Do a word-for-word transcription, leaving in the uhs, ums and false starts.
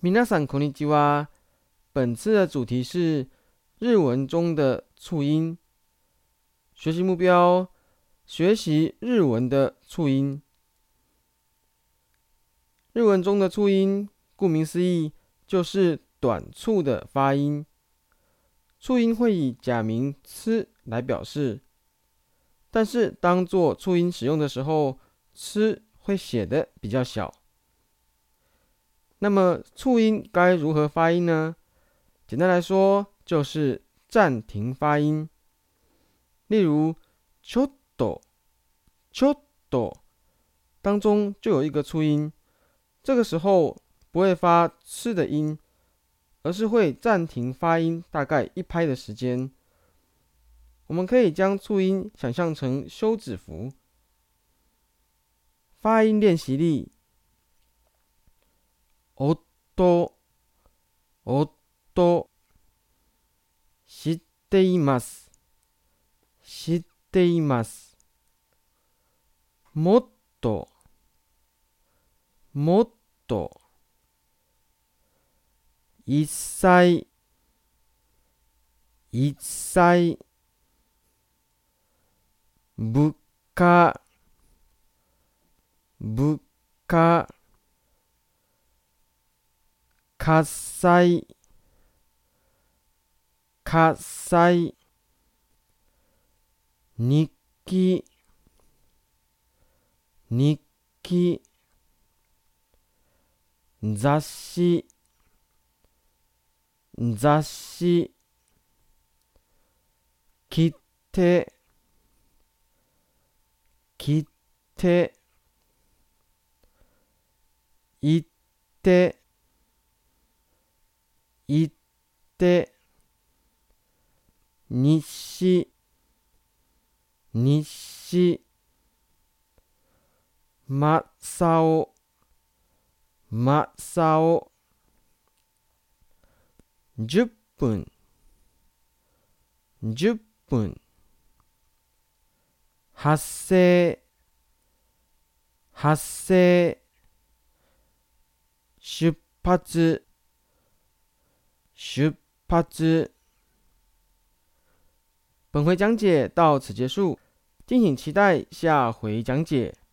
皆さんこんにちは。本次的主题是日文中的促音。学习目标：学习日文的促音。日文中的促音，顾名思义，就是短促的发音。促音会以假名“吃”来表示，但是当做促音使用的时候，“吃”会写得比较小。那么促音该如何发音呢？简单来说，就是暂停发音。例如，ちょっと、ちょっと当中就有一个促音，这个时候不会发“吃”的音，而是会暂停发音大概一拍的时间。我们可以将促音想象成休止符。发音练习例：音、音、知っています、知っています。もっと、もっと。一切、一切。物価、物価。喝采、喝采。日記、日記。雑誌、雑誌。切手、切手。行って、行って。日誌、日誌。真っ青、真っ青。じゅっぷん、じゅっぷん。発声、発声。出発、出発。本回讲解到此结束，敬请期待下回讲解。